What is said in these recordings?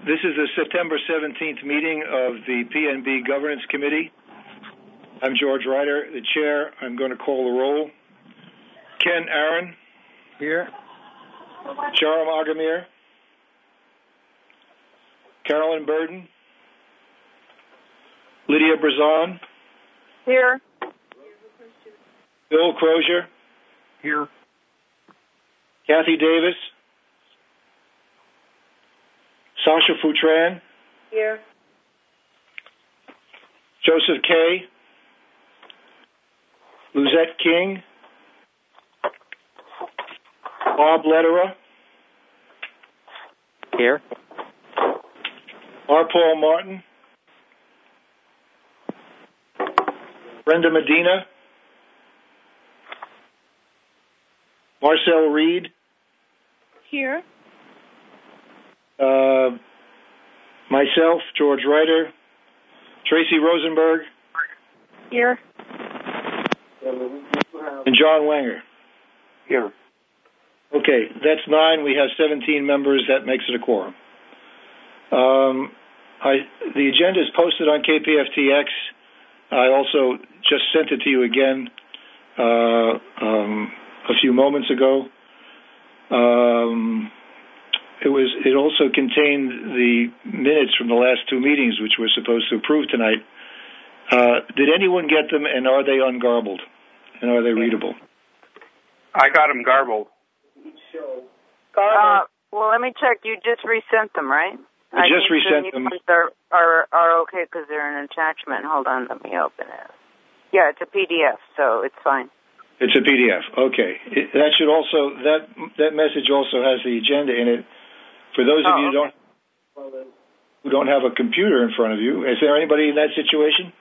This is the September 17th meeting of the PNB Governance Committee. I'm George Ryder, the chair. I'm going to call the roll. Ken Aaron. Here. Sharam Agamir. Carolyn Burden. Lydia Brazon. Here. Bill Crozier. Here. Kathy Davis. Sasha Futran. Here. Joseph Kay. Luzette King. Bob Lederer. Here. R. Paul Martin. Brenda Medina. Marcel Reed. Here. Myself, George Ryder. Tracy Rosenberg. Here. And John Wenger. Here. Okay, that's 9. We have 17 members. That makes it a quorum. The agenda is posted on KPFTX. I also just sent it to you again a few moments ago. It also contained the minutes from the last 2 meetings, which we're supposed to approve tonight. Did anyone get them, and are they ungarbled? And are they readable? I got them garbled. Well, let me check. You just resent them, right? I just resent them. Are okay because they're an attachment. Hold on, let me open it. Yeah, it's a PDF, so it's fine. It's a PDF. Okay. That message also has the agenda in it. For those of you who don't have a computer in front of you, is there anybody in that situation?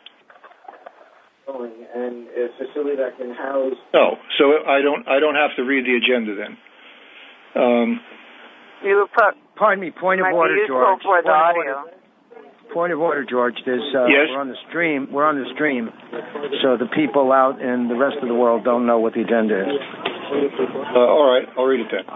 And a facility that can house. No, so I don't have to read the agenda then. Pardon me. Point of order, George. For the audio. Point of order, George. Yes? We're on the stream. So the people out in the rest of the world don't know what the agenda is. All right, I'll read it then.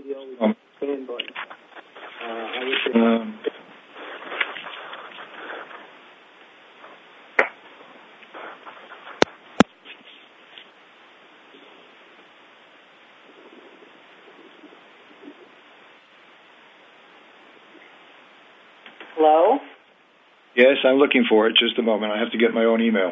Hello? Yes, I'm looking for it. Just a moment. I have to get my own email.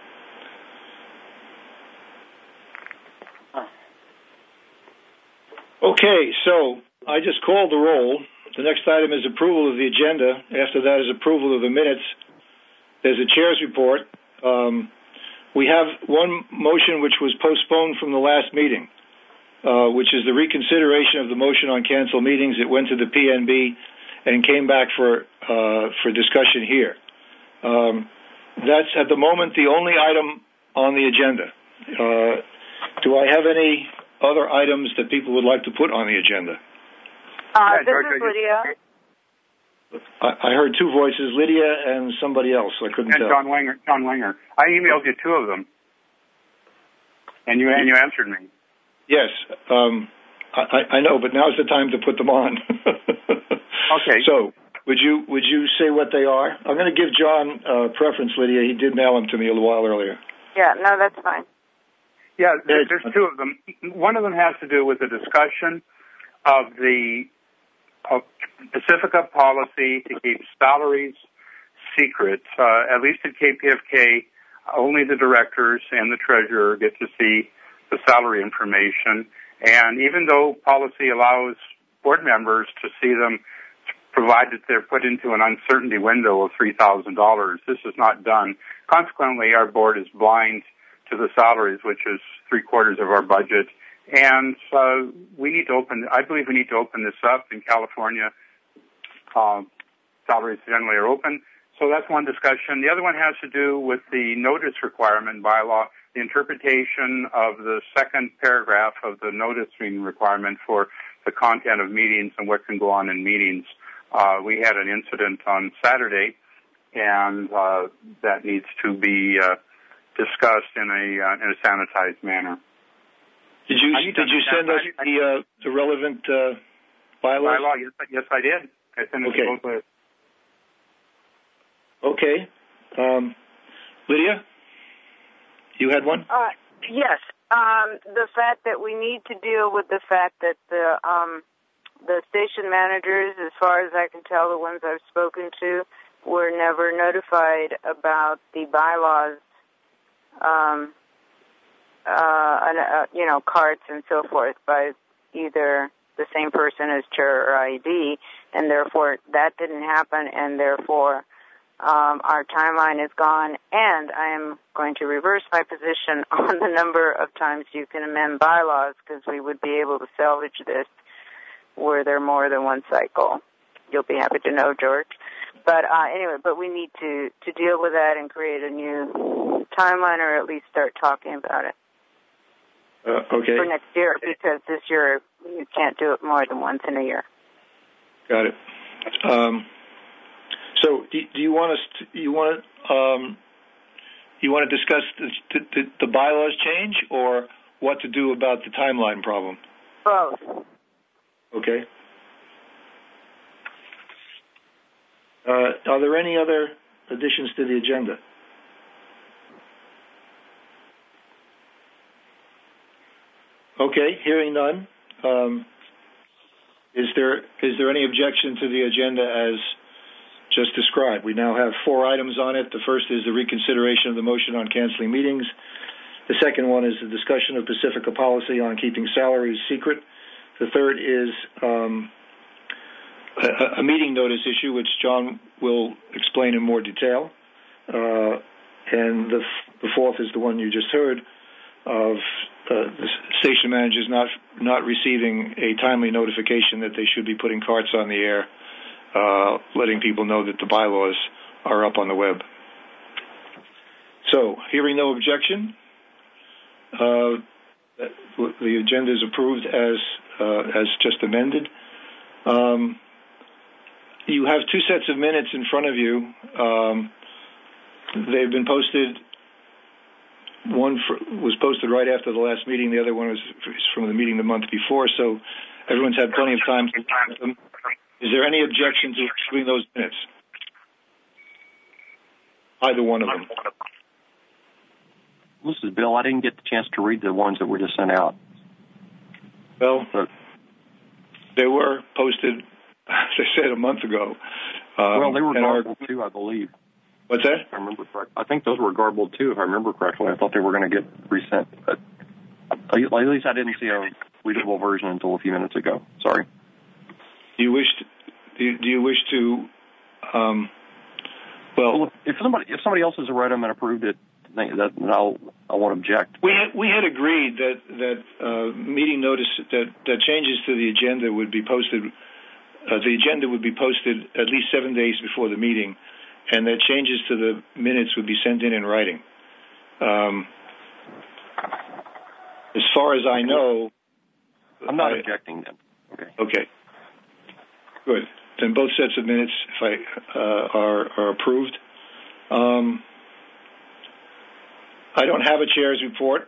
Okay, so I just called the roll. The next item is approval of the agenda. After that is approval of the minutes. There's a chair's report. We have one motion which was postponed from the last meeting, which is the reconsideration of the motion on cancel meetings. It went to the PNB and came back for discussion here. That's at the moment the only item on the agenda. Do I have any other items that people would like to put on the agenda? This is Lydia. I heard 2 voices, Lydia and somebody else. I couldn't tell. John Wenger. I emailed you 2 of them, and you answered me. Yes, I know, but now's the time to put them on. Okay. So, would you say what they are? I'm going to give John preference, Lydia. He did mail them to me a little while earlier. Yeah, no, that's fine. Yeah, there's 2 of them. One of them has to do with the discussion of the Pacifica policy to keep salaries secret. At least at KPFK, only the directors and the treasurer get to see the salary information. And even though policy allows board members to see them, provided they're put into an uncertainty window of $3,000, this is not done. Consequently, our board is blind to the salaries, which is 3/4 of our budget. And I believe we need to open this up. In California, salaries generally are open. So that's one discussion. The other one has to do with the notice requirement bylaw, the interpretation of the second paragraph of the noticing requirement for the content of meetings and what can go on in meetings. We had an incident on Saturday, and that needs to be discussed in a sanitized manner. Did you send us the relevant bylaws? Bylaw? Yes, I did. It's in the Okay. booklet. Okay. Lydia, you had one? Yes. The fact that we need to deal with the fact that the station managers, as far as I can tell, the ones I've spoken to, were never notified about the bylaws, cards and so forth by either the same person as chair or ID, and therefore that didn't happen, and therefore our timeline is gone, and I am going to reverse my position on the number of times you can amend bylaws, because we would be able to salvage this were there more than one cycle. You'll be happy to know, George. But anyway, we need to deal with that and create a new timeline, or at least start talking about it. Okay. For next year, because this year you can't do it more than once in a year. Got it. So, do you want us? You want to discuss the bylaws change, or what to do about the timeline problem? Both. Okay. Are there any other additions to the agenda? Okay, hearing none. Is there any objection to the agenda as just described? We now have 4 items on it. The first is the reconsideration of the motion on canceling meetings. The second one is the discussion of Pacifica policy on keeping salaries secret. The third is a meeting notice issue, which John will explain in more detail. And the fourth is the one you just heard of the station managers not receiving a timely notification that they should be putting carts on the air, letting people know that the bylaws are up on the web. So, hearing no objection, the agenda is approved as just amended. You have 2 sets of minutes in front of you. They've been posted. One was posted right after the last meeting. The other one is from the meeting the month before. So everyone's had plenty of time to look at them. Is there any objection to approving those minutes? Either one of them. This is Bill. I didn't get the chance to read the ones that were just sent out. Well, they were posted, as I said, a month ago. Well, they were garbled too, I believe. What's that? If I remember correctly. I think those were garbled too, if I remember correctly. I thought they were going to get resent, but at least I didn't see a readable version until a few minutes ago. Sorry. Do you wish to? Well, if somebody else has read them and approved it, then I won't object. We had agreed that meeting notice that changes to the agenda would be posted. The agenda would be posted at least 7 days before the meeting, and that changes to the minutes would be sent in writing. As far as I know, I'm not objecting then. Okay. Good. Then both sets of minutes are approved. I don't have a chair's report.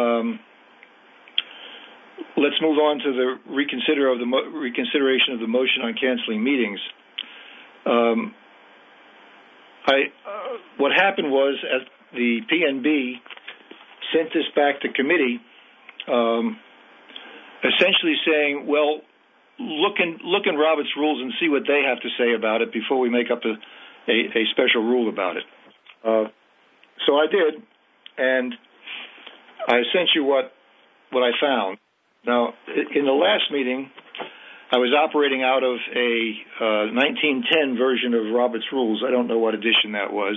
Let's move on to the reconsideration of the motion on canceling meetings. What happened was, at the PNB sent this back to committee, essentially saying, well, look in Robert's rules and see what they have to say about it before we make up a special rule about it. So I did, and I sent you what I found. Now, in the last meeting, I was operating out of a 1910 version of Robert's Rules. I don't know what edition that was.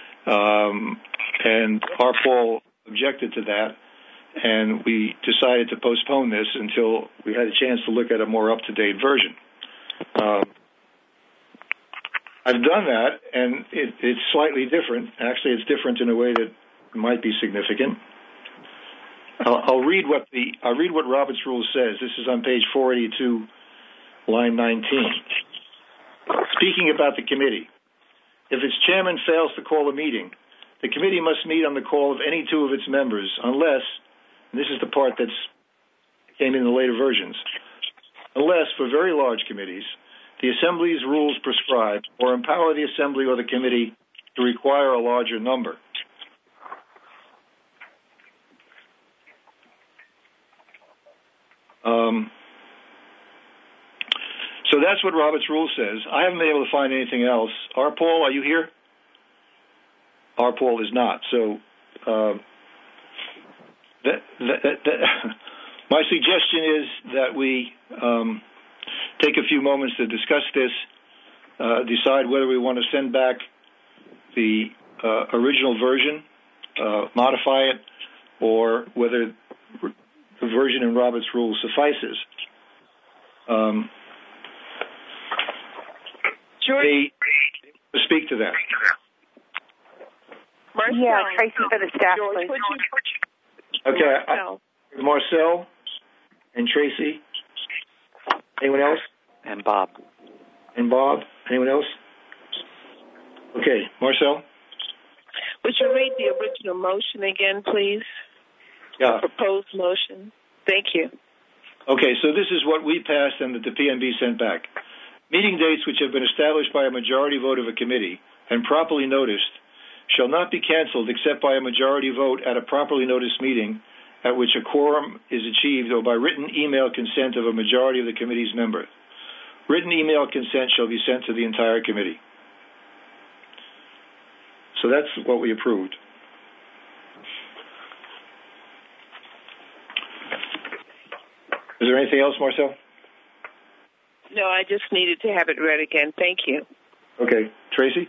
And our Paul objected to that, and we decided to postpone this until we had a chance to look at a more up-to-date version. I've done that, and it's slightly different. Actually, it's different in a way that might be significant. I'll read what Robert's Rules says. This is on page 482, line 19. Speaking about the committee, if its chairman fails to call a meeting, the committee must meet on the call of any 2 of its members, unless, and this is the part that came in the later versions, unless, for very large committees, the Assembly's rules prescribe or empower the Assembly or the committee to require a larger number. So that's what Robert's Rule says. I haven't been able to find anything else. R. Paul, are you here? R. Paul is not. So my suggestion is that we take a few moments to discuss this, decide whether we want to send back the original version, modify it, or whether the version in Robert's Rule suffices. George, speak to that. Marcel. Yeah, Tracy for the staff, George, please. Okay, Marcel and Tracy. Anyone else? And Bob. And Bob. Anyone else? Okay, Marcel. Would you read the original motion again, please? Yeah. The proposed motion. Thank you. Okay, so this is what we passed and that the PNB sent back. Meeting dates which have been established by a majority vote of a committee and properly noticed shall not be canceled except by a majority vote at a properly noticed meeting at which a quorum is achieved or by written email consent of a majority of the committee's members. Written email consent shall be sent to the entire committee. So that's what we approved. Is there anything else, Marcel? No, I just needed to have it read again. Thank you. Okay. Tracy?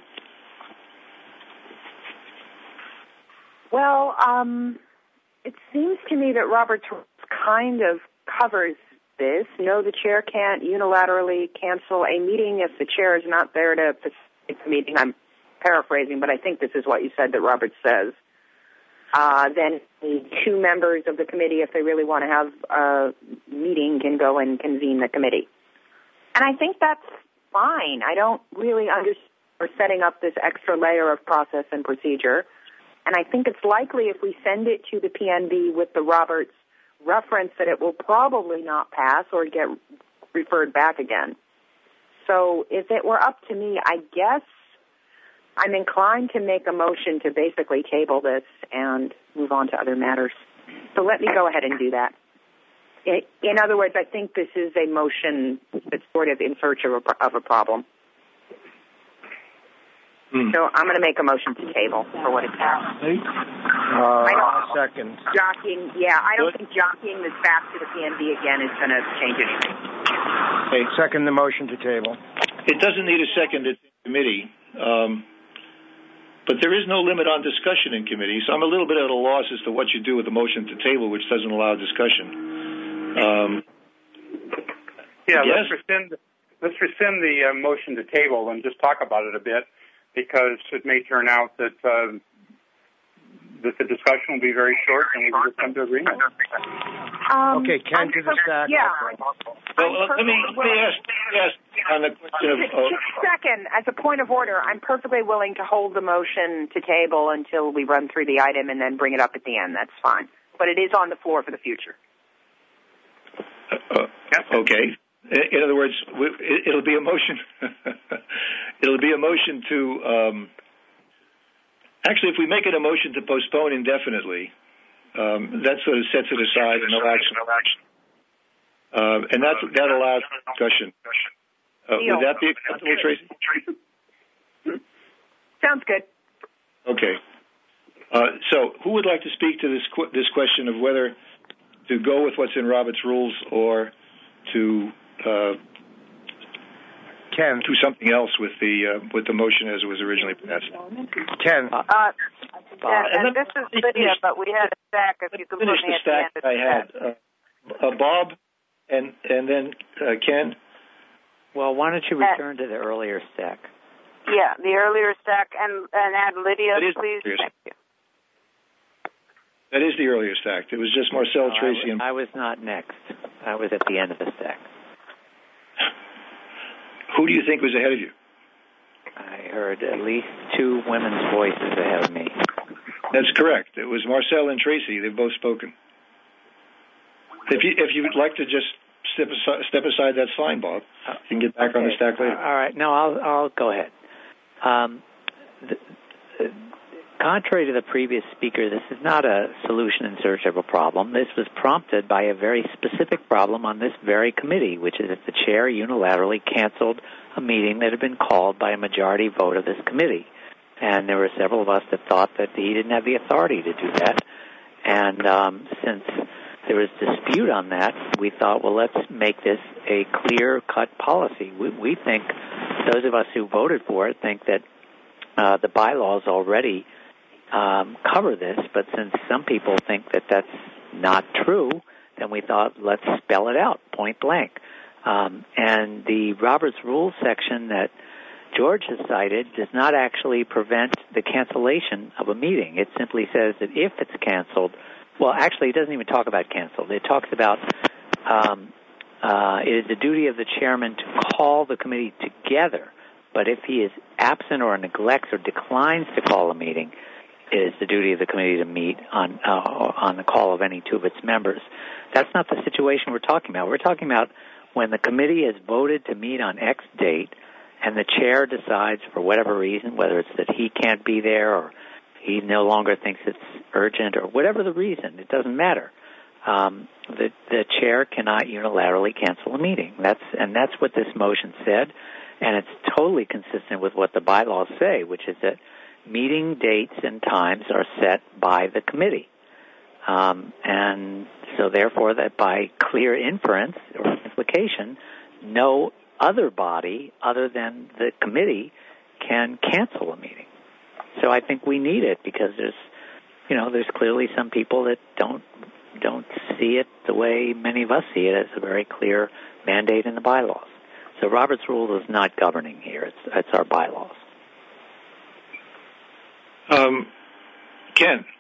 Well, it seems to me that Robert's Rules kind of covers this. No, the chair can't unilaterally cancel a meeting if the chair is not there to facilitate the meeting. I'm paraphrasing, but I think this is what you said that Robert says. Then the two members of the committee, if they really want to have a meeting, can go and convene the committee. And I think that's fine. I don't really understand for setting up this extra layer of process and procedure. And I think it's likely if we send it to the PNB with the Roberts reference that it will probably not pass or get referred back again. So if it were up to me, I guess I'm inclined to make a motion to basically table this and move on to other matters. So let me go ahead and do that. In other words, I think this is a motion that's sort of in search of a problem. So I'm going to make a motion to table for what it's worth. Second. Jockeying, I don't think jockeying this back to the PNB again is going to change anything. Okay, second the motion to table. It doesn't need a second at the committee, but there is no limit on discussion in committee, so I'm a little bit at a loss as to what you do with the motion to table, which doesn't allow discussion. Let's yes? rescind the motion to table and just talk about it a bit, because it may turn out that the discussion will be very short and we will just come to agreement. Okay, Ken to the stack. Yeah. Well, let me ask on the question of... Just a second, as a point of order, I'm perfectly willing to hold the motion to table until we run through the item and then bring it up at the end. That's fine. But it is on the floor for the future. Okay. In other words, it'll be a motion. It'll be a motion to... actually, if we make it a motion to postpone indefinitely, that sort of sets it aside and no action. And that allows discussion. Would that be acceptable, Tracy? Sounds good. Okay. So who would like to speak to this question of whether to go with what's in Robert's Rules or to Ken, do something else with the motion as it was originally passed? Ken. And this is Lydia, but we had a stack. If you could put me finish the at the end stack of I had. Bob and then Ken. Well, why don't you return to the earlier stack? Yeah, the earlier stack, and add Lydia, please. Thank you. That is the earlier stack. It was just Marcel, Tracy, and... I was not next. I was at the end of the stack. Who do you think was ahead of you? I heard at least two women's voices ahead of me. That's correct. It was Marcel and Tracy. They've both spoken. If you'd like to just step aside, that's fine, Bob. You can get back on the stack later. All right. No, I'll go ahead. Contrary to the previous speaker, this is not a solution in search of a problem. This was prompted by a very specific problem on this very committee, which is that the chair unilaterally canceled a meeting that had been called by a majority vote of this committee. And there were several of us that thought that he didn't have the authority to do that. And since there was dispute on that, we thought, well, let's make this a clear-cut policy. We think, those of us who voted for it, think that the bylaws already cover this, but since some people think that that's not true, then we thought, let's spell it out, point blank. And the Roberts Rules section that George has cited does not actually prevent the cancellation of a meeting. It simply says that if it's canceled, well, actually, it doesn't even talk about canceled. It talks about it is the duty of the chairman to call the committee together, but if he is absent or neglects or declines to call a meeting, it is the duty of the committee to meet on the call of any two of its members. That's not the situation we're talking about. We're talking about when the committee has voted to meet on X date and the chair decides for whatever reason, whether it's that he can't be there or he no longer thinks it's urgent or whatever the reason, it doesn't matter. The chair cannot unilaterally cancel a meeting. That's what this motion said, and it's totally consistent with what the bylaws say, which is that meeting dates and times are set by the committee. And so therefore that by clear inference or implication, no other body other than the committee can cancel a meeting. So I think we need it because there's clearly some people that don't see it the way many of us see it as a very clear mandate in the bylaws. So Robert's Rule is not governing here. It's our bylaws. Ken,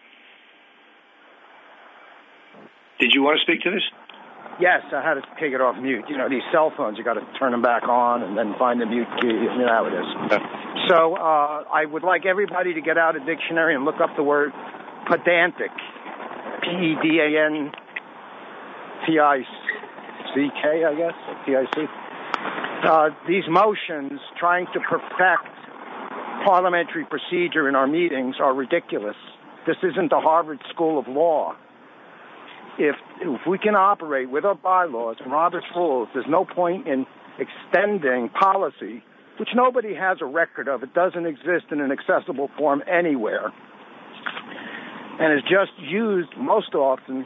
did you want to speak to this? Yes, I had to take it off mute. These cell phones, you got to turn them back on and then find the mute key. You know how it is. Yeah. So I would like everybody to get out a dictionary and look up the word pedantic. Pedantic, I guess, P-I-C. These motions trying to perfect parliamentary procedure in our meetings are ridiculous. This isn't the Harvard School of Law. If we can operate with our bylaws and Robert's Rules, there's no point in extending policy, which nobody has a record of. It doesn't exist in an accessible form anywhere. And is just used most often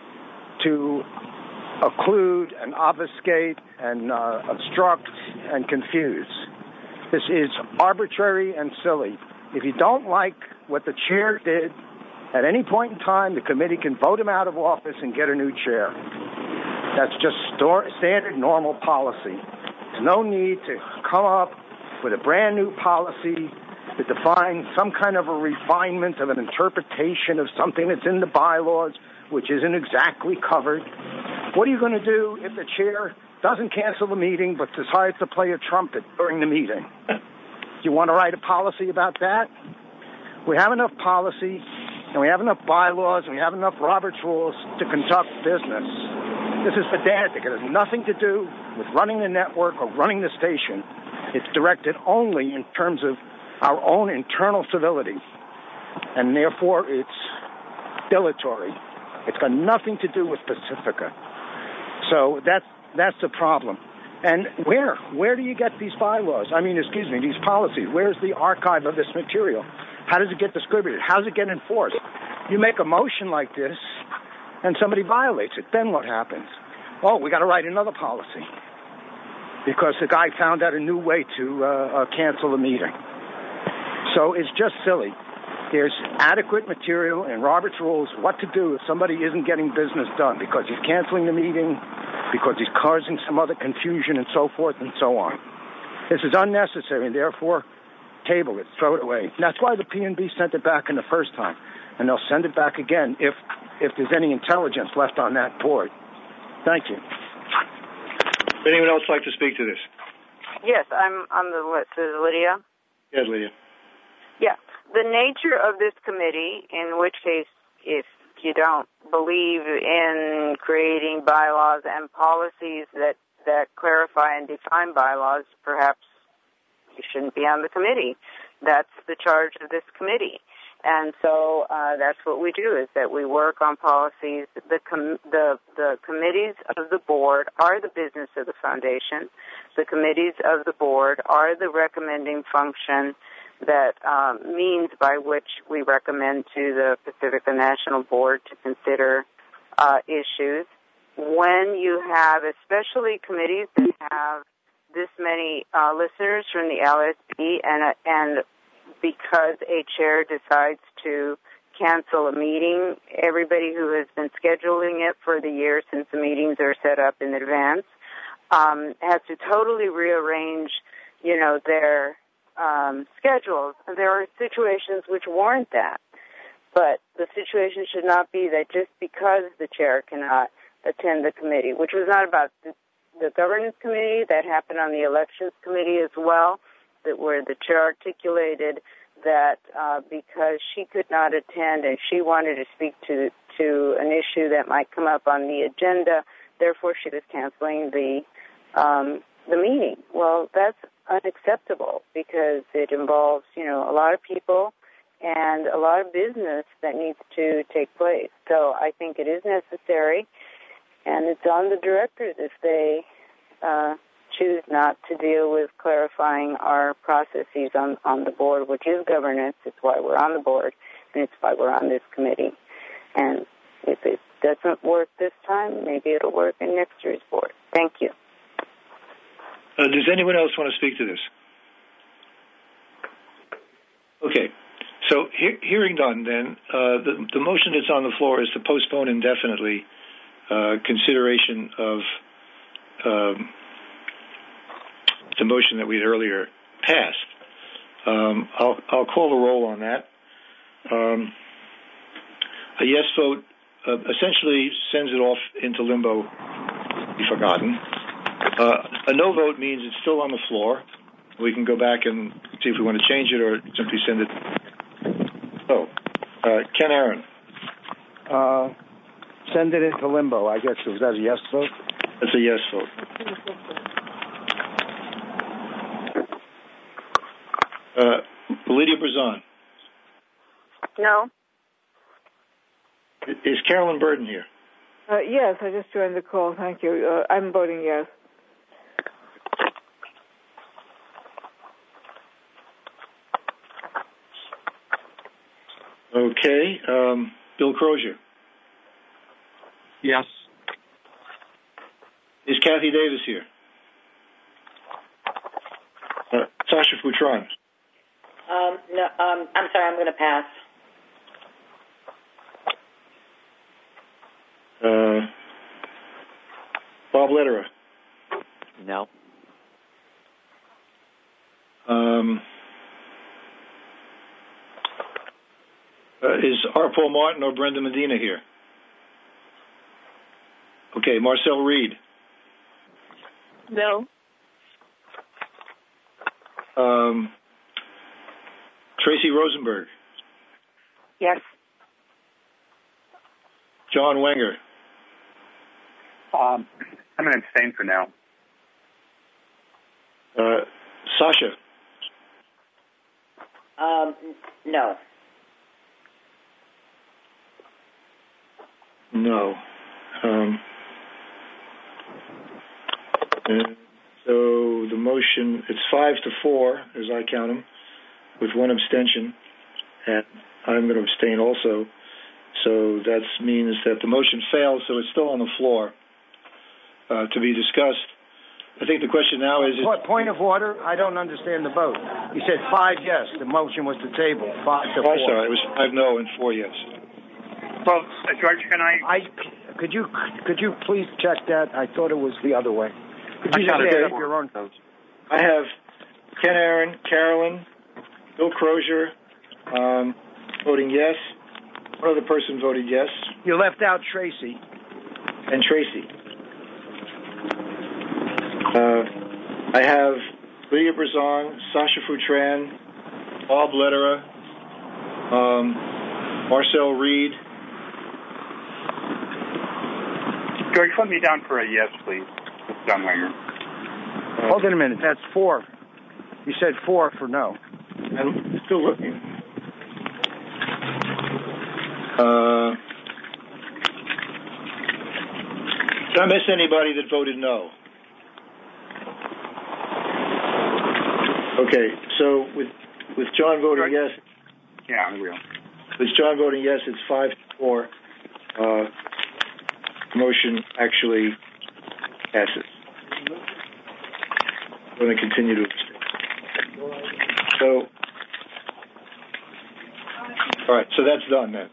to occlude and obfuscate and obstruct and confuse. This is arbitrary and silly. If you don't like what the chair did, at any point in time, the committee can vote him out of office and get a new chair. That's just standard normal policy. There's no need to come up with a brand new policy that defines some kind of a refinement of an interpretation of something that's in the bylaws, which isn't exactly covered. What are you going to do if the chair doesn't cancel the meeting but decides to play a trumpet during the meeting? You want to write a policy about that? We have enough policy, and we have enough bylaws, and we have enough Robert's Rules to conduct business. This is pedantic. It has nothing to do with running the network or running the station. It's directed only in terms of our own internal civility, and therefore it's dilatory. It's got nothing to do with Pacifica. So that's the problem. And where do you get these bylaws? These policies. Where's the archive of this material? How does it get distributed? How does it get enforced? You make a motion like this, and somebody violates it. Then what happens? Oh, we got to write another policy because the guy found out a new way to cancel a meeting. So it's just silly. There's adequate material in Robert's Rules what to do if somebody isn't getting business done because he's canceling the meeting, because he's causing some other confusion and so forth and so on. This is unnecessary, and therefore table it, throw it away. And that's why the P&B sent it back in the first time, and they'll send it back again if there's any intelligence left on that board. Thank you. Would anyone else like to speak to this? Yes, I'm on the list. Is Lydia? Yes, Lydia. Yeah. The nature of this committee, in which case if you don't believe in creating bylaws and policies that clarify and define bylaws, perhaps you shouldn't be on the committee. That's the charge of this committee. And so that's what we do, is that we work on policies. The committees of the board are the business of the foundation. The committees of the board are the recommending function, that means by which we recommend to the Pacifica National Board to consider issues. When you have, especially committees that have this many listeners from the LSB, and because a chair decides to cancel a meeting, everybody who has been scheduling it for the year since the meetings are set up in advance has to totally rearrange, their schedules. There are situations which warrant that, but the situation should not be that just because the chair cannot attend the committee, which was not about the governance committee, that happened on the elections committee as well, where the chair articulated that because she could not attend and she wanted to speak to an issue that might come up on the agenda, therefore she was canceling the meeting. Well, that's unacceptable because it involves, a lot of people and a lot of business that needs to take place. So I think it is necessary, and it's on the directors if they choose not to deal with clarifying our processes on the board, which is governance. It's why we're on the board, and it's why we're on this committee. And if it doesn't work this time, maybe it'll work in next year's board. Thank you. Does anyone else want to speak to this? Okay. So hearing done, then, the motion that's on the floor is to postpone indefinitely consideration of the motion that we had earlier passed. I'll call the roll on that. A yes vote essentially sends it off into limbo, be forgotten. A no vote means it's still on the floor. We can go back and see if we want to change it or simply send it. So, Ken Aaron. Send it into limbo, I guess. Was that a yes vote? That's a yes vote. Lydia Brazon. No. Is Carolyn Burden here? Yes, I just joined the call. Thank you. I'm voting yes. Okay. Bill Crozier. Yes. Is Kathy Davis here? Sasha Futron. No, I'm sorry, I'm going to pass. Bob Lederer. No. Is R. Paul Martin or Brenda Medina here? Okay, Marcel Reed. No. Tracy Rosenberg. Yes. John Wenger. I'm going to abstain for now. Sasha. No. No. And so the motion, it's 5-4, as I count them, with one abstention, and I'm going to abstain also. So that means that the motion fails, so it's still on the floor to be discussed. I think the question now is... Point of order, I don't understand the vote. You said 5 yes, the motion was to table, 5-4. Oh, I'm sorry, it was 5 no and 4 yes. Well, George, can I... Could you please check that? I thought it was the other way. Could you just add up your own votes? I have Ken Aaron, Carolyn, Bill Crozier voting yes. One other person voted yes. You left out Tracy. And Tracy. I have Lydia Brazon, Sasha Futran, Bob Lederer, Marcel Reed, George, put me down for a yes, please. John Winger. Hold on a minute. That's 4. You said 4 for no. I'm still looking. Did I miss anybody that voted no? Okay, so with John voting yes. Yeah, there we go. With John voting yes, it's 5-4. Motion actually passes. I'm going to continue to abstain. So, all right, so that's done then.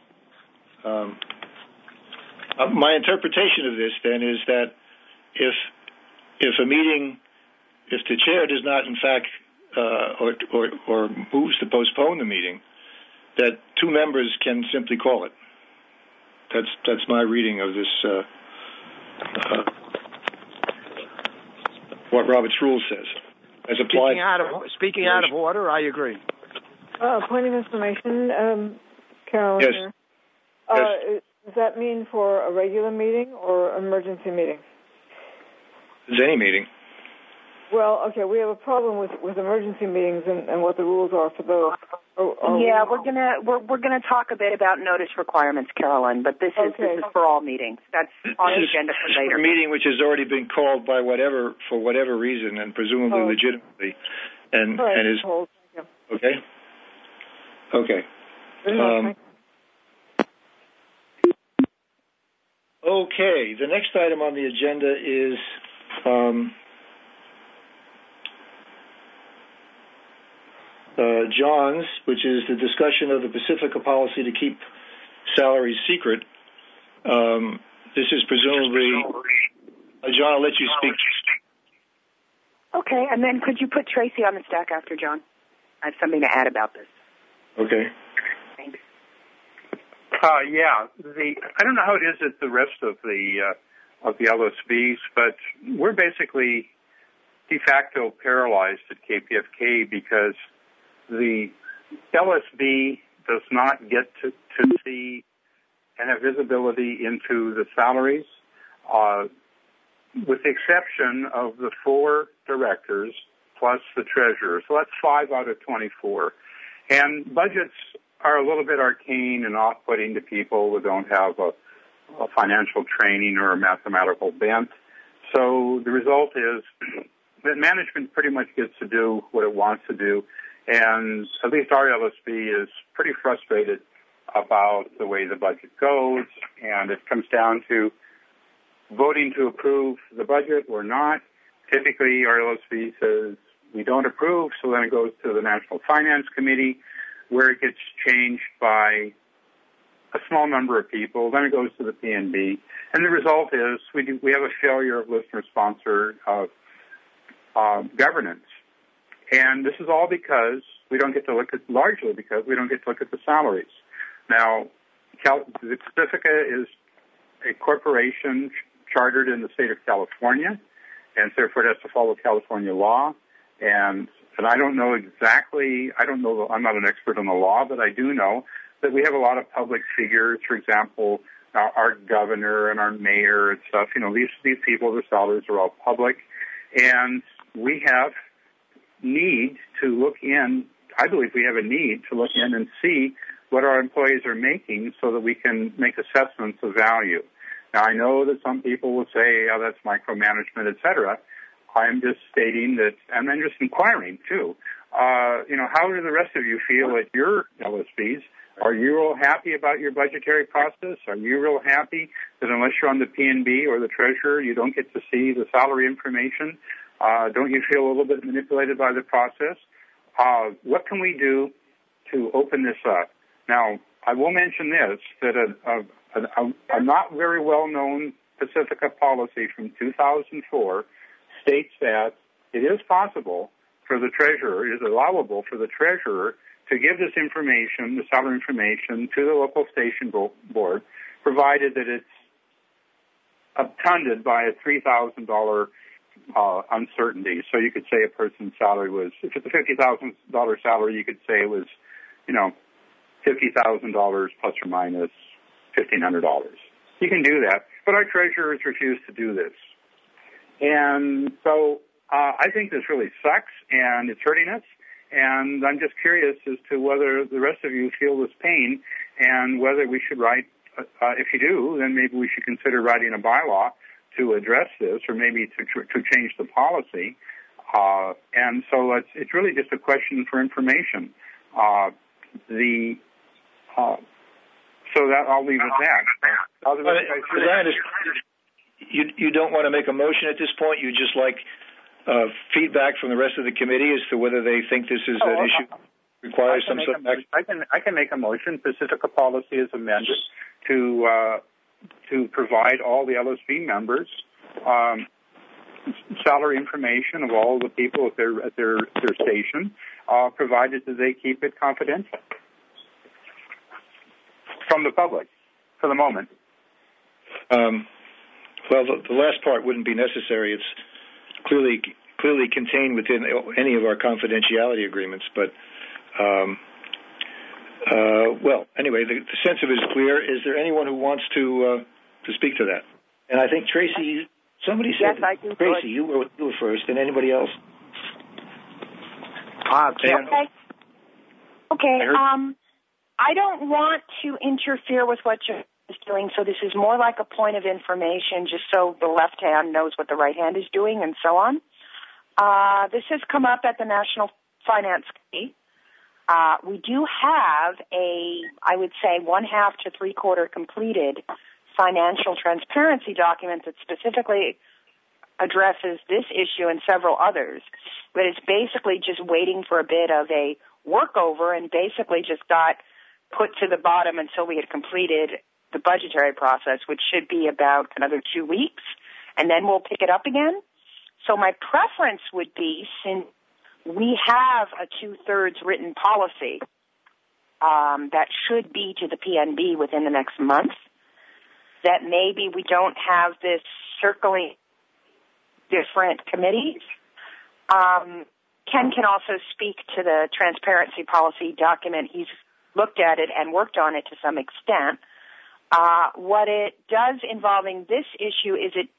My interpretation of this then is that if a meeting, if the chair does not in fact or moves to postpone the meeting, that 2 members can simply call it. That's my reading of this. What Robert's rule says, as applied. Speaking out of order, I agree. Point of information, Carolyn. Yes. Yes. Does that mean for a regular meeting or emergency meeting? It's any meeting. Well, okay, we have a problem with emergency meetings and what the rules are for those. We're gonna talk a bit about notice requirements, Carolyn, but this is for all meetings. That's on the agenda for later. A meeting which has already been called by for whatever reason, and presumably legitimately, and is okay. Okay. Okay. The next item on the agenda is. John's, which is the discussion of the Pacifica policy to keep salaries secret. This is presumably, John, I'll let you speak. Okay, and then could you put Tracy on the stack after John? I have something to add about this. Okay. Thanks. Yeah, I don't know how it is at the rest of the LSBs, but we're basically de facto paralyzed at KPFK because the LSB does not get to see and have visibility into the salaries, with the exception of the 4 directors plus the treasurer. So that's 5 out of 24. And budgets are a little bit arcane and off-putting to people who don't have a financial training or a mathematical bent. So the result is that management pretty much gets to do what it wants to do. And at least our LSB is pretty frustrated about the way the budget goes, and it comes down to voting to approve the budget or not. Typically, our LSB says we don't approve, so then it goes to the National Finance Committee, where it gets changed by a small number of people. Then it goes to the PNB, and the result is we have a failure of listener-sponsored governance. And this is all because we don't get to look at the salaries. Now, the Pacifica is a corporation chartered in the state of California, and therefore it has to follow California law. And I don't know exactly, I'm not an expert on the law, but I do know that we have a lot of public figures, for example, our governor and our mayor and stuff. You know, these people, their salaries are all public. And we have need to look in, I believe we have a need to look in and see what our employees are making so that we can make assessments of value. Now, I know that some people will say, oh, that's micromanagement, et cetera. I'm just stating that, and I'm just inquiring, too. How do the rest of you feel at your LSBs? Are you real happy about your budgetary process? Are you real happy that unless you're on the PNB or the treasurer, you don't get to see the salary information? Don't you feel a little bit manipulated by the process? What can we do to open this up? Now, I will mention this, that a not very well-known Pacifica policy from 2004 states that it is possible for the treasurer, it is allowable for the treasurer to give this information, the salary information, to the local station board, provided that it's obtunded by a $3,000 uncertainty. So you could say a person's salary was, if it's a $50,000 salary, you could say it was, $50,000 plus or minus $1,500. You can do that. but our treasurers refuse to do this. And so I think this really sucks, and it's hurting us. And I'm just curious as to whether the rest of you feel this pain and whether we should write, if you do, then maybe we should consider writing a bylaw to address this, or maybe to change the policy. And so it's really just a question for information. So that I'll leave it at that. You don't want to make a motion at this point? You just like feedback from the rest of the committee as to whether they think this is an issue requires some sort of action? I can make a motion. Pacifica policy is amended to provide all the LSB members salary information of all the people at their station, provided that they keep it confidential from the public for the moment. Well, the last part wouldn't be necessary. It's clearly contained within any of our confidentiality agreements. But, well, anyway, the sense of it is clear. Is there anyone who wants to speak to that? And I think, Tracy, somebody said, yes, I do. Tracy, you were first, and anybody else? Okay. I don't want to interfere with what you're doing, so this is more like a point of information, just so the left hand knows what the right hand is doing, and so on. This has come up at the National Finance Committee. We do have I would say 1/2 to 3/4 completed financial transparency document that specifically addresses this issue and several others, but it's basically just waiting for a bit of a workover and basically just got put to the bottom until we had completed the budgetary process, which should be about another 2 weeks, and then we'll pick it up again. So my preference would be, since we have a 2/3 written policy that should be to the PNB within the next month, that maybe we don't have this circling different committees. Ken can also speak to the transparency policy document. He's looked at it and worked on it to some extent. What it does involving this issue is it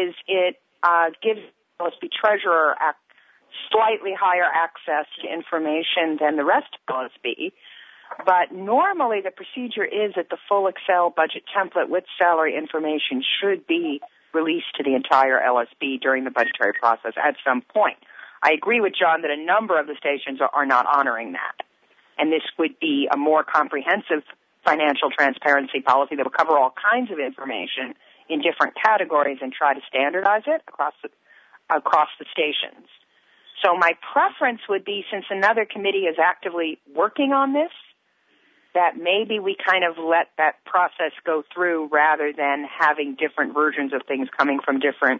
gives the LSB treasurer slightly higher access to information than the rest of LSB. But normally the procedure is that the full Excel budget template with salary information should be released to the entire LSB during the budgetary process at some point. I agree with John that a number of the stations are not honoring that. And this would be a more comprehensive financial transparency policy that will cover all kinds of information in different categories and try to standardize it across the stations. So my preference would be, since another committee is actively working on this, that maybe we kind of let that process go through rather than having different versions of things coming from different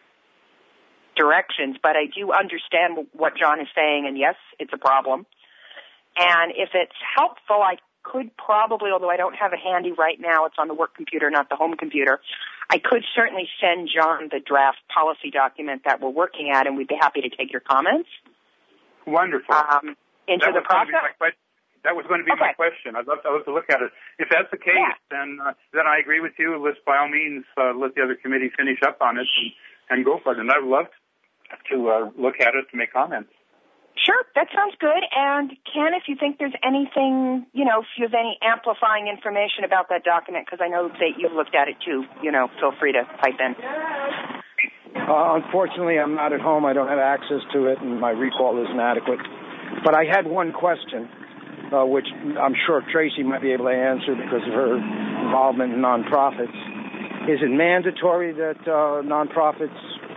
directions. But I do understand what John is saying, and yes, it's a problem. And if it's helpful, I could probably, although I don't have it handy right now, it's on the work computer, not the home computer, I could certainly send John the draft policy document that we're working at, and we'd be happy to take your comments. Wonderful. Into the process. That was going to be my question. I'd love to look at it. If that's the case, then I agree with you. Let's, by all means, let the other committee finish up on it and go for it. And I'd love to look at it to make comments. Sure, that sounds good. And Ken, if you think there's anything, if you have any amplifying information about that document, because I know that you've looked at it too, feel free to pipe in. Unfortunately, I'm not at home. I don't have access to it, and my recall isn't adequate. But I had one question, which I'm sure Tracy might be able to answer because of her involvement in nonprofits. Is it mandatory that nonprofits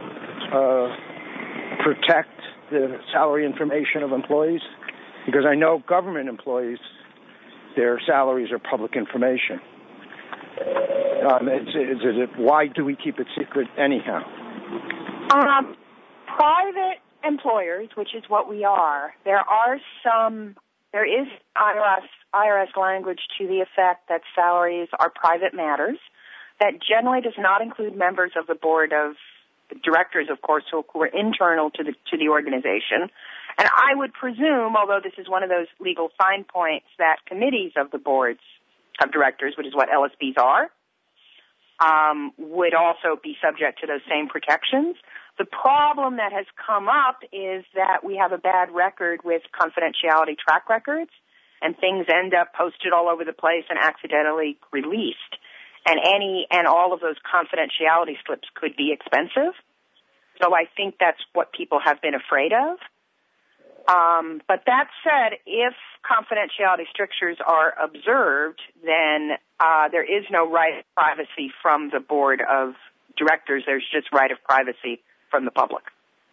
protect the salary information of employees? Because I know government employees, their salaries are public information. Why do we keep it secret anyhow? Private employers, which is what we are, there is IRS language to the effect that salaries are private matters. That generally does not include members of the board of directors, of course, who are internal to the organization. And I would presume, although this is one of those legal fine points, that committees of the boards of directors, which is what LSBs are, would also be subject to those same protections. The problem that has come up is that we have a bad record with confidentiality track records, and things end up posted all over the place and accidentally released. And all of those confidentiality slips could be expensive. So I think that's what people have been afraid of. But that said, if confidentiality strictures are observed, then there is no right of privacy from the board of directors. There's just right of privacy from the public.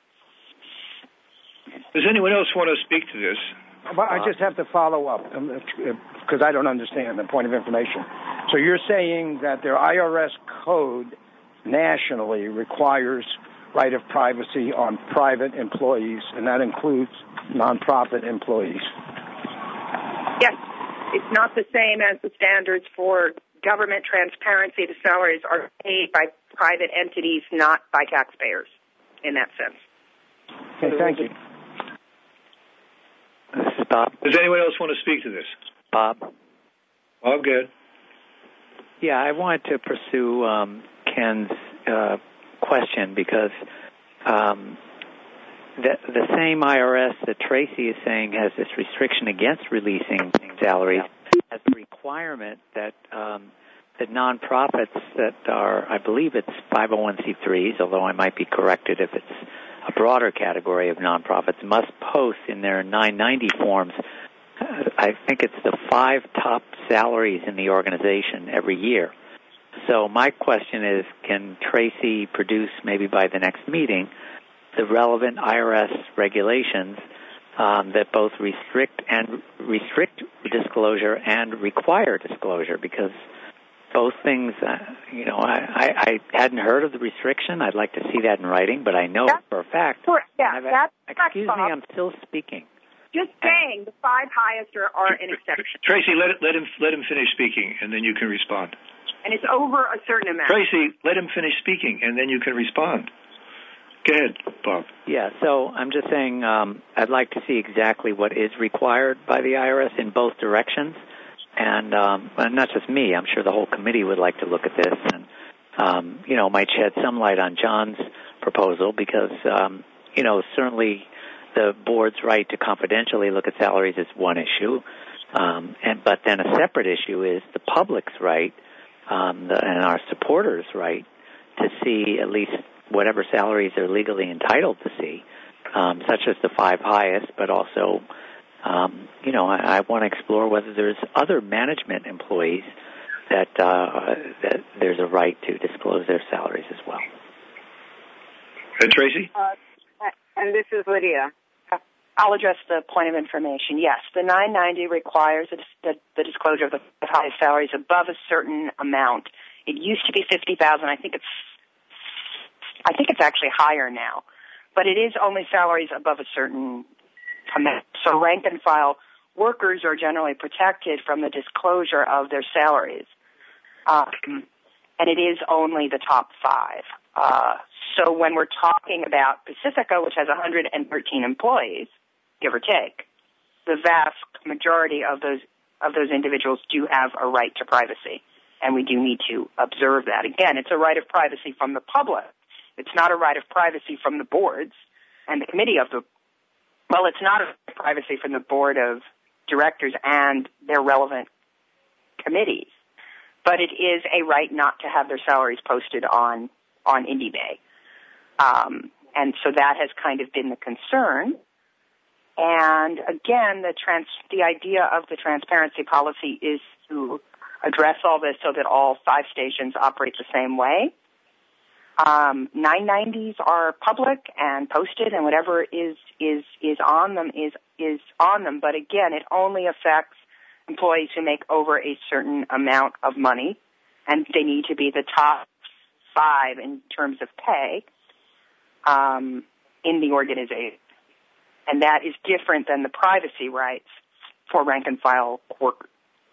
Does anyone else want to speak to this? Well, I just have to follow up because I don't understand the point of information. So you're saying that their IRS code nationally requires right of privacy on private employees, and that includes nonprofit employees? Yes. It's not the same as the standards for government transparency. The salaries are paid by private entities, not by taxpayers, in that sense. Okay, thank you. This is Bob. Does anyone else want to speak to this? Bob? Bob, good. Yeah, I wanted to pursue Ken's question because the same IRS that Tracy is saying has this restriction against releasing salaries has the requirement that that nonprofits that are, I believe it's 501c3s, although I might be corrected if it's a broader category of nonprofits, must post in their 990 forms, I think it's the 5 top salaries in the organization every year. So my question is, can Tracy produce, maybe by the next meeting, the relevant IRS regulations that both restrict disclosure and require disclosure? Because both things, I hadn't heard of the restriction. I'd like to see that in writing, but I know for a fact. Excuse me, I'm still speaking. Just saying, the 5 highest are an exception. Tracy, let him finish speaking, and then you can respond. And it's over a certain amount. Tracy, let him finish speaking, and then you can respond. Go ahead, Bob. Yeah, so I'm just saying I'd like to see exactly what is required by the IRS in both directions. And not just me, I'm sure the whole committee would like to look at this and, might shed some light on John's proposal because, certainly the board's right to confidentially look at salaries is one issue. But then a separate issue is the public's right and our supporters' right to see at least whatever salaries they're legally entitled to see, such as the 5 highest, but also I want to explore whether there's other management employees that there's a right to disclose their salaries as well. Tracy? And this is Lydia. I'll address the point of information. Yes, the 990 requires the disclosure of the highest salaries above a certain amount. It used to be $50,000. I think it's actually higher now, but it is only salaries above a certain amount. So rank and file workers are generally protected from the disclosure of their salaries, and it is only the top 5. So when we're talking about Pacifica, which has 113 employees, give or take, the vast majority of those individuals do have a right to privacy, and we do need to observe that. Again, it's a right of privacy from the public. It's not a right of privacy from the boards and the committee of the. Well, it's not a right of privacy from the board of directors and their relevant committees, but it is a right not to have their salaries posted on IndieBay. And so that has kind of been the concern. And again, the idea of the transparency policy is to address all this so that all 5 stations operate the same way. 990s are public and posted, and whatever is on them is on them. But again, it only affects employees who make over a certain amount of money, and they need to be the top 5 in terms of pay in the organization. And that is different than the privacy rights for rank and file workers.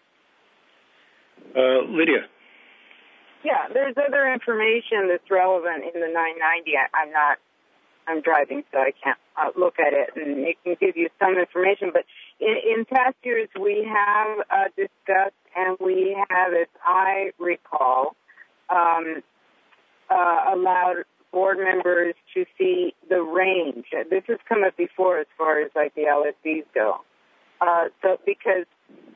Lydia. Yeah, there's other information that's relevant in the 990. I'm driving, so I can't look at it, and it can give you some information. But in past years, we have discussed, and we have, as I recall, allowed board members to see the range. This has come up before as far as like the LSBs go. So because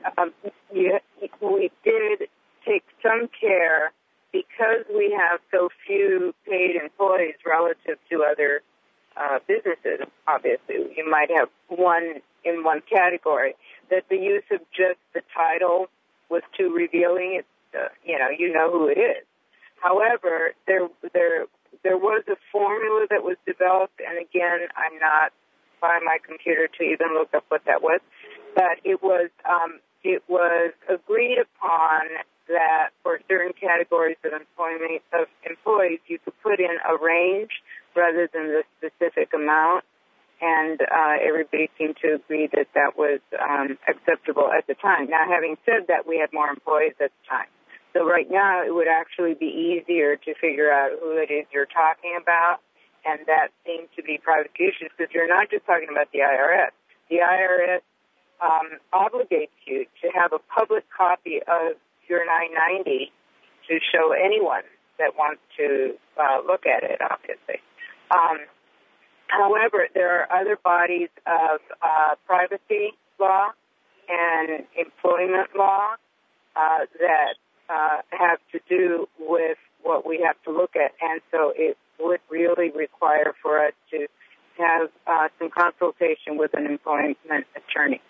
we did take some care, because we have so few paid employees relative to other businesses, obviously, you might have one in one category, that the use of just the title was too revealing. It's, you know who it is. However, there was a formula that was developed, and again, I'm not by my computer to even look up what that was, but it was agreed upon that for certain categories of employees, you could put in a range rather than the specific amount, and everybody seemed to agree that that was acceptable at the time. Now, having said that, we had more employees at the time. So right now, it would actually be easier to figure out who it is you're talking about, and that seems to be prosecutions, because you're not just talking about the IRS. The IRS obligates you to have a public copy of your 990 to show anyone that wants to look at it, obviously. However, there are other bodies of privacy law and employment law that have to do with what we have to look at, and so it would really require for us to have some consultation with an employment attorney.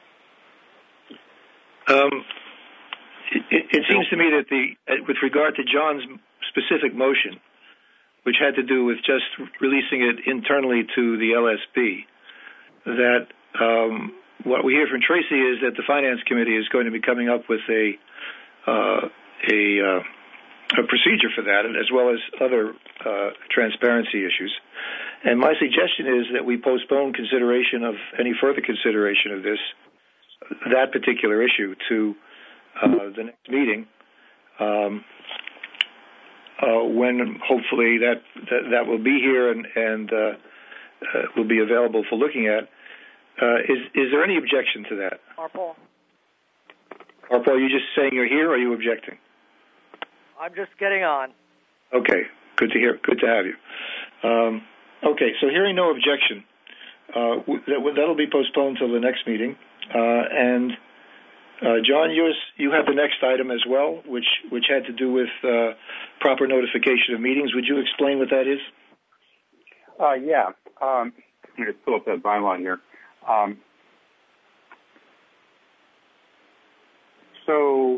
It seems to me that with regard to John's specific motion, which had to do with just releasing it internally to the LSB, that what we hear from Tracy is that the Finance Committee is going to be coming up with a procedure for that, as well as other transparency issues. And my suggestion is that we postpone consideration of any further consideration of that particular issue to the next meeting, when hopefully that will be here and will be available for looking at. Is there any objection to that? Harpal, are you just saying you're here, or are you objecting? I'm just getting on. Okay, good to hear. Good to have you. Okay, so hearing no objection, that'll be postponed till the next meeting. And John, you have the next item as well, which had to do with proper notification of meetings. Would you explain what that is? Yeah. I'm going to pull up that bylaw here. So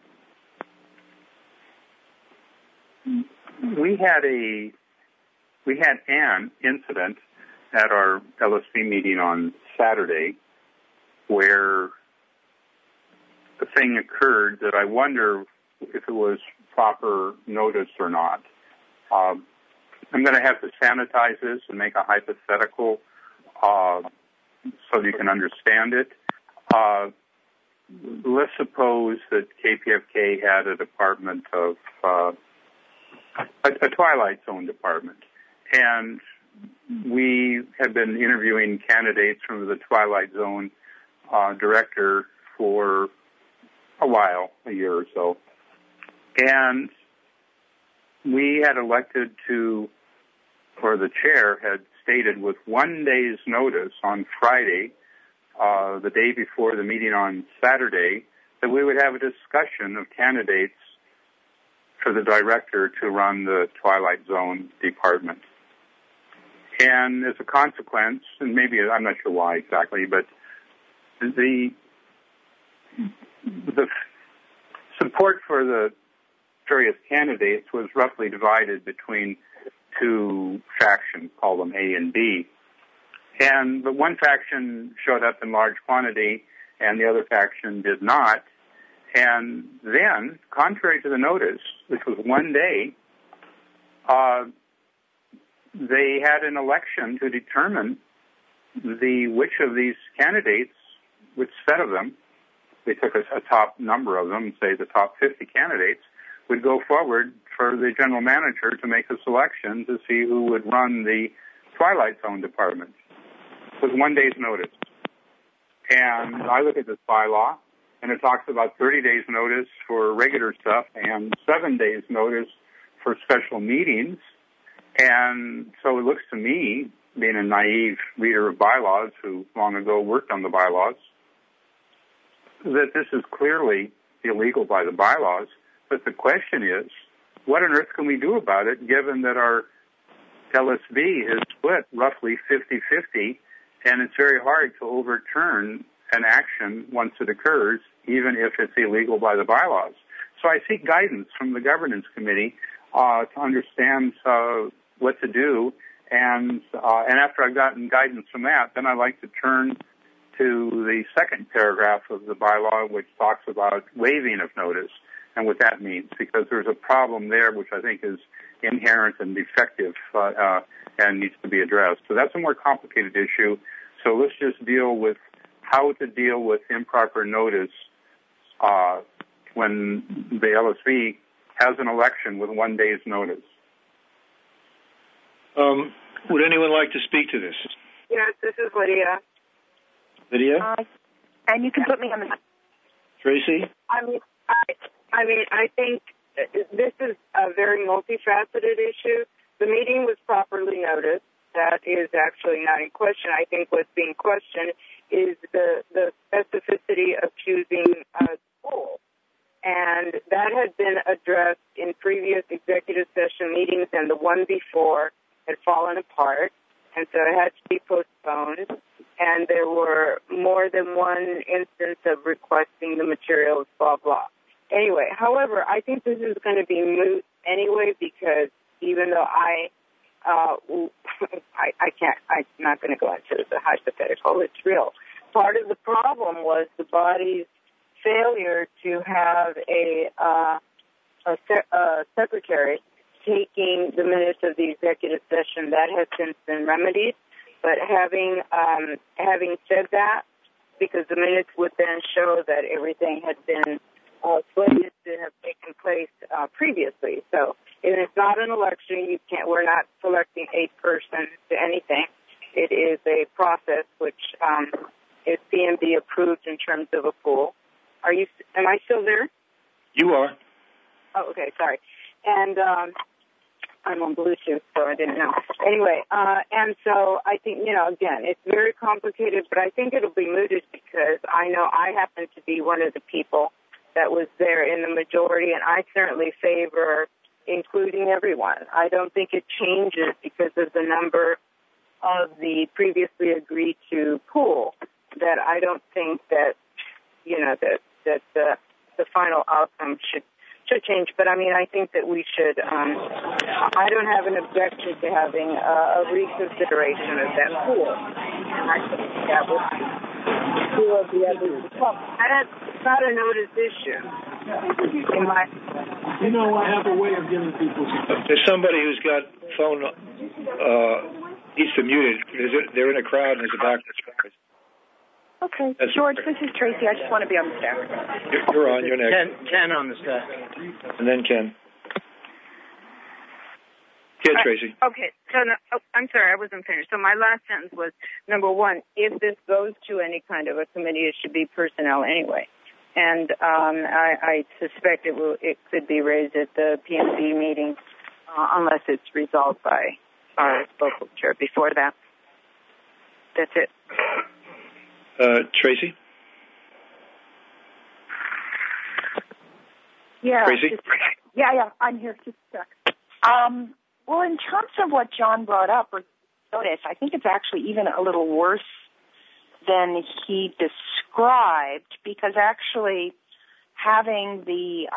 we had an incident at our LSB meeting on Saturday where the thing occurred that I wonder if it was proper notice or not. I'm going to have to sanitize this and make a hypothetical so you can understand it. Let's suppose that KPFK had a department of a Twilight Zone department, and we have been interviewing candidates from the Twilight Zone director for a while, a year or so, and we had elected to, or the chair had stated with 1 day's notice on Friday, the day before the meeting on Saturday, that we would have a discussion of candidates for the director to run the Twilight Zone department. And as a consequence, and maybe I'm not sure why exactly, but the support for the various candidates was roughly divided between two factions, call them A and B. And the one faction showed up in large quantity and the other faction did not. And then, contrary to the notice, which was 1 day, they had an election to determine which of these candidates, which set of them, they took a top number of them, say the top 50 candidates, would go forward for the general manager to make a selection to see who would run the Twilight Zone department. It was 1 day's notice. And I look at this bylaw, and it talks about 30 days notice for regular stuff and 7 days notice for special meetings. And so it looks to me, being a naive reader of bylaws who long ago worked on the bylaws, that this is clearly illegal by the bylaws. But the question is, what on earth can we do about it, given that our LSB is split roughly 50-50, and it's very hard to overturn an action once it occurs, even if it's illegal by the bylaws. So I seek guidance from the governance committee to understand what to do, and after I've gotten guidance from that, then I like to turn to the second paragraph of the bylaw, which talks about waiving of notice and what that means, because there's a problem there which I think is inherent and defective and needs to be addressed. So that's a more complicated issue. So let's just deal with how to deal with improper notice when the LSV has an election with 1 day's notice. Would anyone like to speak to this? Yes, this is Lydia. Lydia? And you can put me on the... Tracy? I think this is a very multifaceted issue. The meeting was properly noticed. That is actually not in question. I think what's being questioned is the specificity of choosing a school. And that had been addressed in previous executive session meetings, and the one before had fallen apart, and so it had to be postponed. And there were more than one instance of requesting the materials, blah, blah. Anyway, however, I think this is going to be moot anyway, because even though I'm not going to go into the hypothetical, it's real. Part of the problem was the body's failure to have a secretary taking the minutes of the executive session. That has since been remedied. But having said that, because the minutes would then show that everything had been slated to have taken place previously. So if it's not an election, we're not selecting a person to anything. It is a process which is PMB approved in terms of a pool. Am I still there? You are. Oh, okay, sorry. And I'm on Bluetooth, so I didn't know. Anyway, and so I think, again, it's very complicated, but I think it'll be mooted because I know I happen to be one of the people that was there in the majority, and I certainly favor including everyone. I don't think it changes because of the number of the previously agreed to pool, that I don't think that, that the final outcome should change. But, I think that we should, I don't have an objection to having a reconsideration of that pool. And I think that would be two of the others to come. It's not a notice issue. I have a way of giving people... There's somebody who's got phone, needs to mute it. They're in a crowd and there's a backwards noise. Okay. George, this is Tracy. I just want to be on the staff. You're on. You're next. Ken on the staff. And then Ken. Yeah, Tracy. Okay. So, I'm sorry, I wasn't finished. So my last sentence was, number one, if this goes to any kind of a committee, it should be personnel anyway. And I suspect it could be raised at the PNC meeting unless it's resolved by our local chair before that. That's it. Tracy? Yeah. Tracy? Yeah, I'm here. Just a sec. Well, in terms of what John brought up, or notice, I think it's actually even a little worse than he described, because actually having the,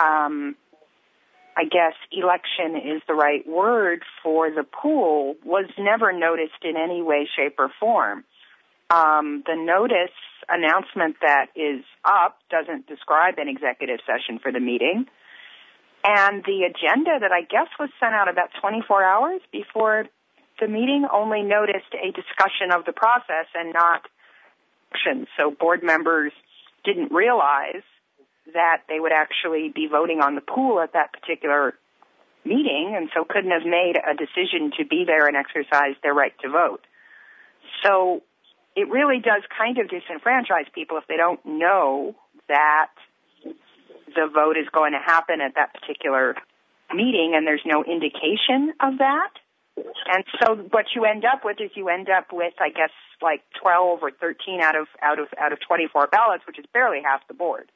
election is the right word for the pool, was never noticed in any way, shape, or form. The notice announcement that is up doesn't describe an executive session for the meeting. And the agenda that I guess was sent out about 24 hours before the meeting only noticed a discussion of the process and not action. So board members didn't realize that they would actually be voting on the pool at that particular meeting, and so couldn't have made a decision to be there and exercise their right to vote. So it really does kind of disenfranchise people if they don't know that the vote is going to happen at that particular meeting, and there's no indication of that. And so what you end up with is I guess, like 12 or 13 out of 24 ballots, which is barely half the board.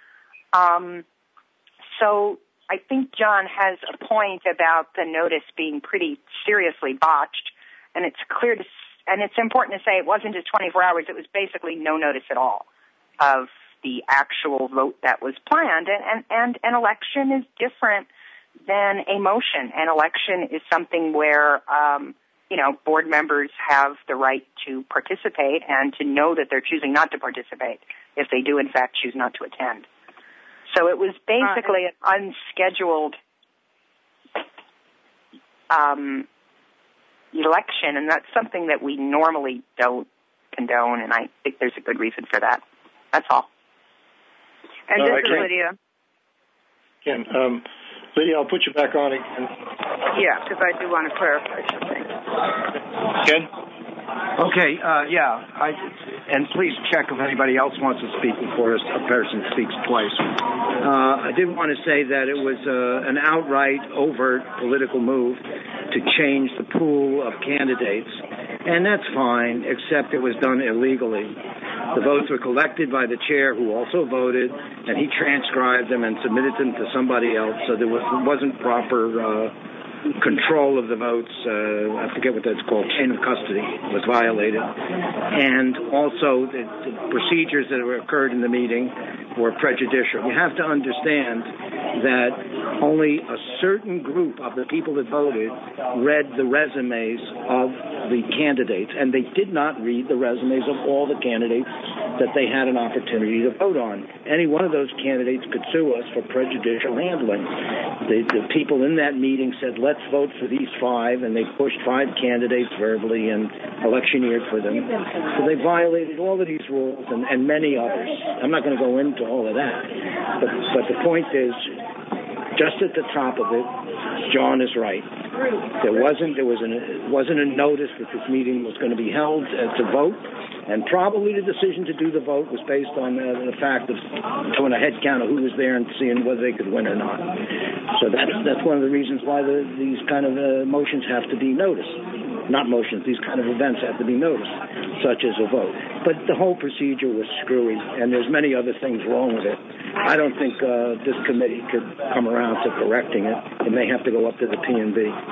So I think John has a point about the notice being pretty seriously botched, and it's important to say it wasn't just 24 hours. It was basically no notice at all of the actual vote that was planned. And an election is different than a motion. An election is something where, board members have the right to participate and to know that they're choosing not to participate if they do, in fact, choose not to attend. So it was basically an unscheduled election, and that's something that we normally don't condone, and I think there's a good reason for that. That's all. And this is Lydia. Ken, Lydia, I'll put you back on again. Yeah, because I do want to clarify something. Ken? Okay, and please check if anybody else wants to speak before a person speaks twice. I did want to say that it was an outright, overt political move to change the pool of candidates, and that's fine, except it was done illegally. The votes were collected by the chair, who also voted, and he transcribed them and submitted them to somebody else, so there wasn't proper control of the votes. I forget what that's called. Chain of custody was violated. And also the procedures that occurred in the meeting were prejudicial. You have to understand that only a certain group of the people that voted read the resumes of the candidates, and they did not read the resumes of all the candidates that they had an opportunity to vote on. Any one of those candidates could sue us for prejudicial handling. The people in that meeting said, let's vote for these 5, and they pushed 5 candidates verbally and electioneered for them. So they violated all of these rules and many others. I'm not going to go into all of that. But the point is, just at the top of it, John is right. There wasn't a notice that this meeting was going to be held to vote, and probably the decision to do the vote was based on the fact of doing a head count of who was there and seeing whether they could win or not. So that's one of the reasons why these kind of motions have to be noticed. Not motions, these kind of events have to be noticed, such as a vote. But the whole procedure was screwy, and there's many other things wrong with it. I don't think this committee could come around to correcting it. It may have to go up to the P&B.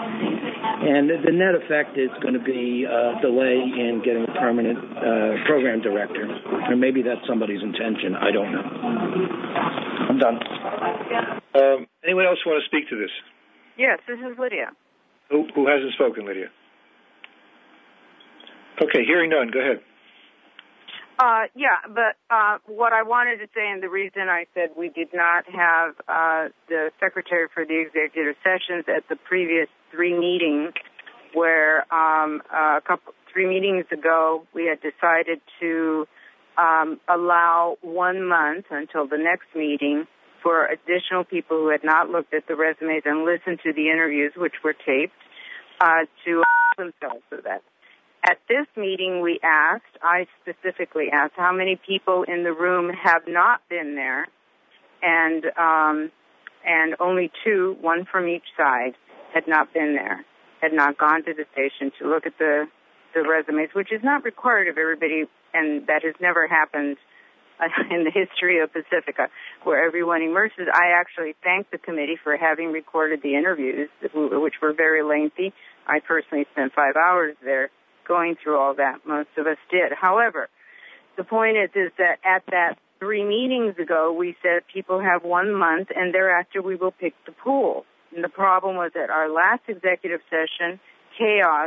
And the net effect is going to be a delay in getting a permanent program director. And maybe that's somebody's intention. I don't know. I'm done. Anyone else want to speak to this? Yes, this is Lydia. Who hasn't spoken, Lydia? Okay, hearing none. Go ahead. But what I wanted to say, and the reason I said we did not have the secretary for the executive sessions at the previous 3 meetings, where 3 meetings ago we had decided to allow 1 month until the next meeting for additional people who had not looked at the resumes and listened to the interviews, which were taped, to themselves for that. At this meeting, I specifically asked how many people in the room have not been there, and only 2, 1 from each side, had not been there, had not gone to the station to look at the resumes, which is not required of everybody, and that has never happened in the history of Pacifica, where everyone immerses. I actually thank the committee for having recorded the interviews, which were very lengthy. I personally spent 5 hours there going through all that. Most of us did. However, the point is that at that 3 meetings ago, we said people have 1 month, and thereafter we will pick the pool. And the problem was that our last executive session, chaos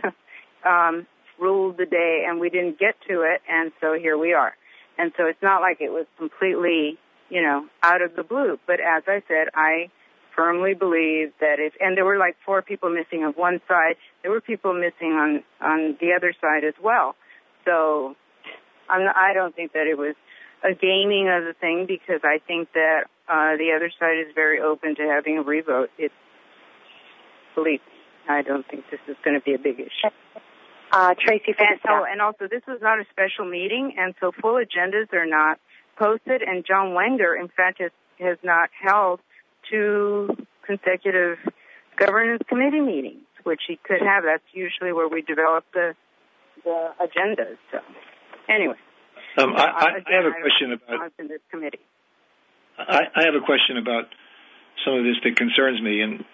ruled the day, and we didn't get to it, and so here we are. And so it's not like it was completely, out of the blue. But as I said, I firmly believe that and there were like 4 people missing on one side. There were people missing on the other side as well. So I don't think that it was a gaming of the thing, because I think that the other side is very open to having a revote. Believe me, I don't think this is going to be a big issue. Tracy, and also this was not a special meeting, and so full agendas are not posted, and John Wenger, in fact, has not held 2 consecutive governance committee meetings, which he could have. That's usually where we develop the agendas. So, anyway, I have a question about this committee. I have a question about some of this that concerns me, and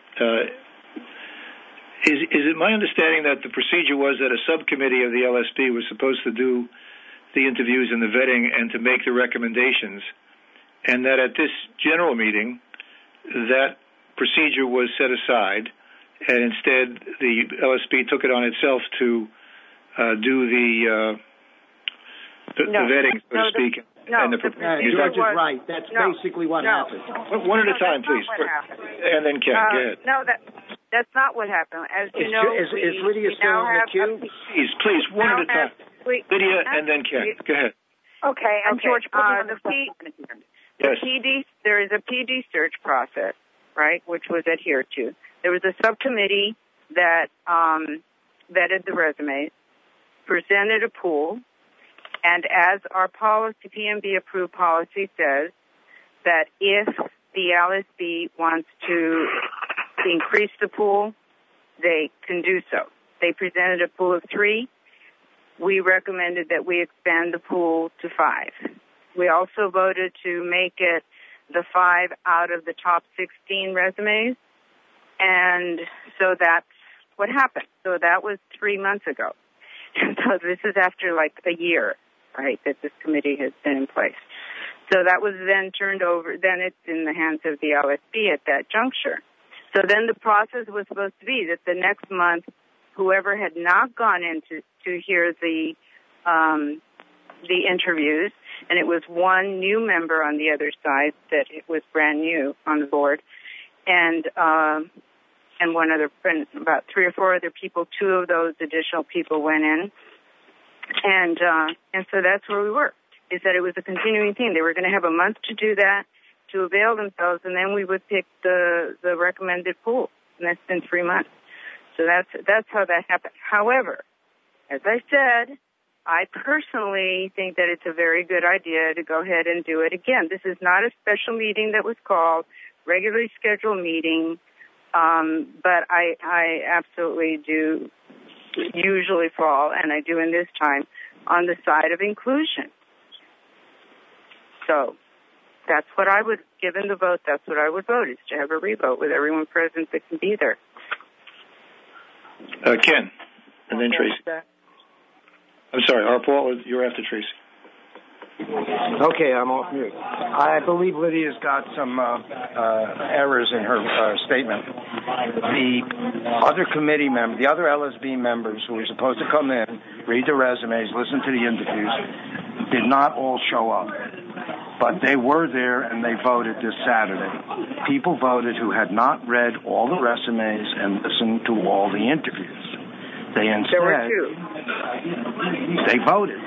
is it my understanding that the procedure was that a subcommittee of the LSB was supposed to do the interviews and the vetting and to make the recommendations, and that at this general meeting that procedure was set aside, and instead the LSB took it on itself to do the vetting, so to speak. George is right. That's basically what happened. One at a time, please. And then Ken, go ahead. No, that's not what happened. As you know, is Lydia still in the queue? Please, one at a time. Lydia and then Ken. Go ahead. Okay, and George, there is a PD search process, right, which was adhered to. There was a subcommittee that vetted the resumes, presented a pool, and as our policy, PMB approved policy says, that if the LSB wants to increase the pool, they can do so. They presented a pool of 3. We recommended that we expand the pool to 5. We also voted to make it the 5 out of the top 16 resumes, and so that's what happened. So that was 3 months ago. So this is after like a year, right, that this committee has been in place. So that was then turned over, then it's in the hands of the LSB at that juncture. So then the process was supposed to be that the next month, whoever had not gone in to hear the interviews, and it was one new member on the other side that it was brand new on the board, and one other, and about 3 or 4 other people. 2 of those additional people went in, and so that's where we were. Is that it was a continuing thing. They were going to have a month to do that, to avail themselves, and then we would pick the recommended pool, and that's been 3 months. So that's how that happened. However, as I said, I personally think that it's a very good idea to go ahead and do it again. This is not a special meeting that was called, regularly scheduled meeting, but I absolutely do usually fall, and I do in this time, on the side of inclusion. So that's what I would, given the vote, that's what I would vote, is to have a revote with everyone present that can be there. Ken, and then Tracy. I'm sorry, Paul, you're after Tracy. Okay, I'm off mute. I believe Lydia's got some errors in her statement. The other committee members, the other LSB members who were supposed to come in, read the resumes, listen to the interviews, did not all show up. But they were there and they voted this Saturday. People voted who had not read all the resumes and listened to all the interviews. They instead, there were 2. They voted.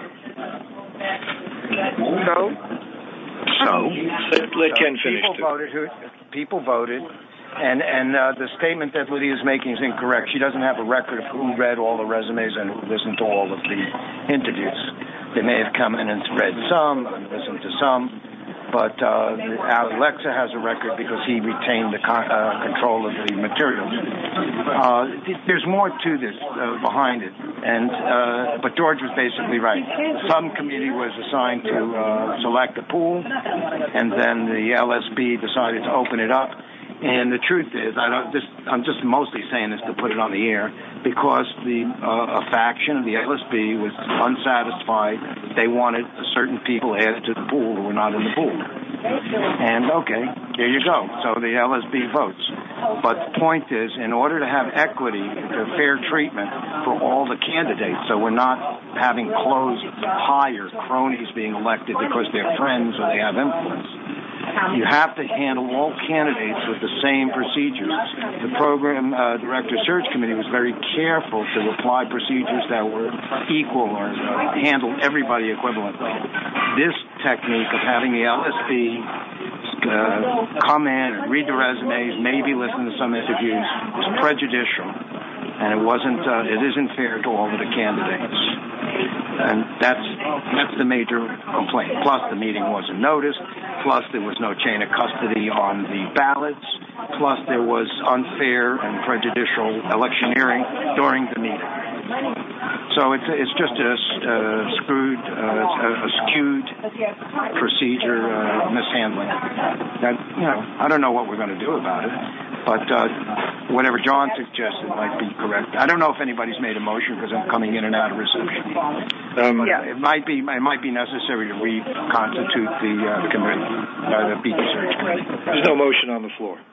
So let Ken finish. People voted, and the statement that Lydia is making is incorrect. She doesn't have a record of who read all the resumes and who listened to all of the interviews. They may have come in and read some and listened to some, but Alexa has a record because he retained the control of the materials. There's more to this behind it, but George was basically right. The subcommittee was assigned to select a pool, and then the LSB decided to open it up. And the truth is, I'm just mostly saying this to put it on the air, because a faction of the LSB was unsatisfied. They wanted certain people added to the pool who were not in the pool. And okay, there you go. So the LSB votes. But the point is, in order to have equity, fair treatment for all the candidates, so we're not having closed hire cronies being elected because they're friends or they have influence, you have to handle all candidates with the same procedures. The program director search committee was very careful to apply procedures that were equal or handled everybody equivalently. This technique of having the LSB come in and read the resumes, maybe listen to some interviews, was prejudicial, and it isn't fair to all of the candidates. And that's the major complaint. Plus, the meeting wasn't noticed. Plus, there was no chain of custody on the ballots. Plus, there was unfair and prejudicial electioneering during the meeting. So it's just a skewed procedure mishandling. That, I don't know what we're going to do about it, but whatever John suggested might be correct. I don't know if anybody's made a motion because I'm coming in and out of reception. It might be necessary to reconstitute the committee, the Beacon Search Committee. There's no motion on the floor.